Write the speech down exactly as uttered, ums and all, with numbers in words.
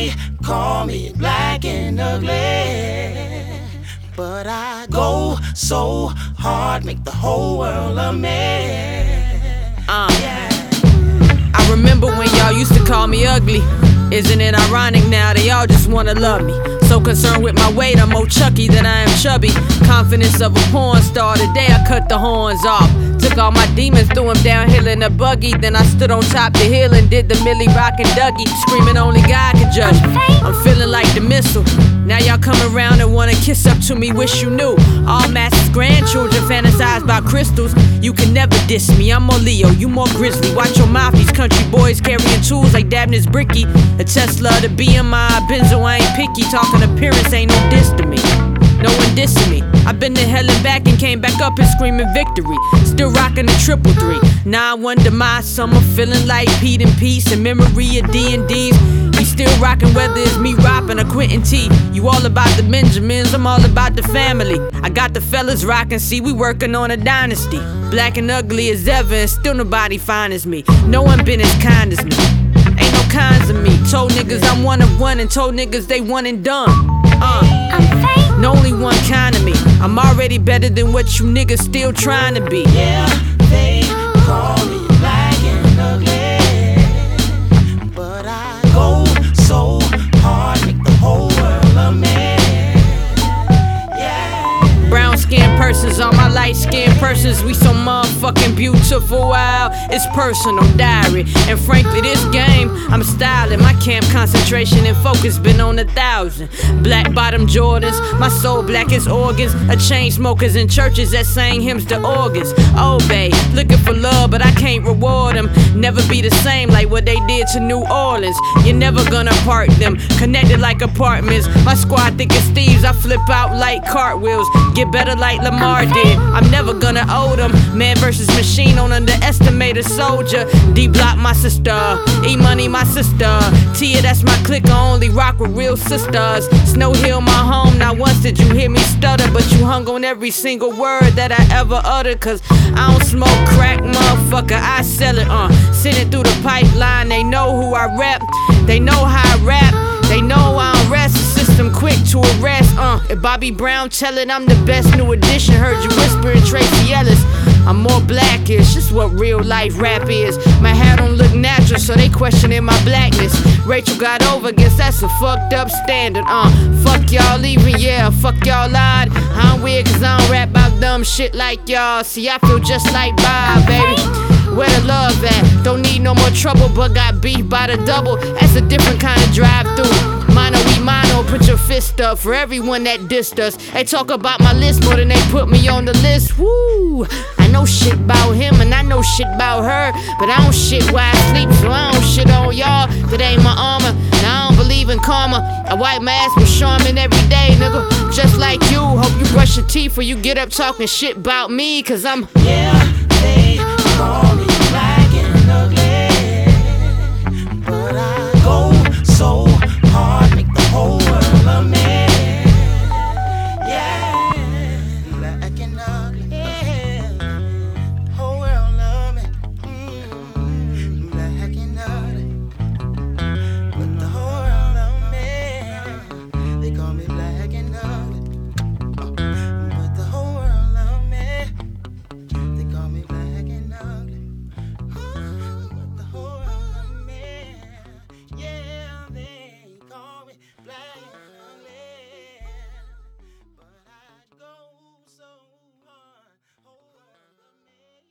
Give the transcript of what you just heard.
They call me black and ugly, but I go so hard, make the whole world a mess. Uh. Yeah. I remember when y'all used to call me ugly. Isn't it ironic now they all just wanna love me? So concerned with my weight, I'm more Chucky than I am chubby. Confidence of a porn star, today I cut the horns off. Took all my demons, threw them downhill in a buggy. Then I stood on top the hill and did the Millie Rock and Dougie, screaming only God could judge me. I'm feeling like the missile. Now y'all come around and wanna kiss up to me, wish you knew. All Master's grandchildren fantasize about crystals. You can never diss me, I'm more Leo, you more Grizzly. Watch your mouth, these country boys carrying tools like Dabney's Bricky. The Tesla, the B M I, Benzo, I ain't picky. Talking appearance ain't no diss to me. No one dissing me. I've been to hell and back and came back up and screaming victory. Still rocking the triple three. Now I wonder my summer feeling like Pete and Peace in memory of D and D's. We still rockin' whether it's me rapping or Quentin T. You all about the Benjamins, I'm all about the family. I got the fellas rockin', see we working on a dynasty. Black and ugly as ever and still nobody fine as me. No one been as kind as me. Ain't no kinds of me. Told niggas I'm one of one and told niggas they one and done. Uh. I'm fake. No only one kind of me. I'm already better than what you niggas still trying to be. Yeah, they call me black and ugly, but I go so hard, make the whole world a mess. Yeah. Brown skinned persons, all my light skinned persons, we so motherfucking beautiful. Wow, it's personal diary. And frankly, this game, I'm styling. My camp concentration and focus been on a thousand. Black bottom Jordans, my soul black as organs. A chain smokers in churches that sang hymns to organs. Oh, babe, looking for love, but I can't reward them. Never be the same like what they did to New Orleans. You're never gonna part them, connected like apartments. My squad thick as thieves, I flip out like cartwheels. Get better like Lamar did. I'm never gonna owe them. Man versus machine, don't underestimate a soldier. D-Block my sister, E-Money my sister. Tia, that's my clique, I only rock with real sisters. Snow Hill my home, not once did you hear me stutter, but you hung on every single word that I ever uttered. Cause I don't smoke crack, motherfucker, I sell it, uh Send it through the pipeline, they know who I rep. They know how I rap, they know I don't rest. The system quick to arrest, uh If Bobby Brown tellin' I'm the best new addition, heard you whispering Tracy Ellis. I'm more blackish, just what real life rap is. My hair don't look natural, so they questioning my blackness. Rachel got over, guess that's a fucked up standard, uh Fuck y'all leaving, yeah, fuck y'all lied. I'm weird cause I don't rap about dumb shit like y'all. See, I feel just like Bob, baby. Where the love at? Don't need no more trouble, but got beef by the double. That's a different kind of drive-through. Mono we mono, put your fist up for everyone that dissed us. They talk about my list more than they put me on the list. Woo! I know shit about him and I know shit about her, but I don't shit while I sleep, so I don't shit on y'all. That ain't my armor. Now I don't believe in karma. I wipe my ass with Charmin every day, nigga. Just like you. Hope you brush your teeth before you get up talking shit about me, cause I'm Yeah, they call me black and ugly, but I go so hard, make the whole world a mess. Yeah, black and ugly, yeah. Whole world love me. Mm, black and ugly, but the whole world love me. They call me black and ugly, but the whole world love me. They call me black and ugly, but the whole world love me. Yeah, they call me black and ugly.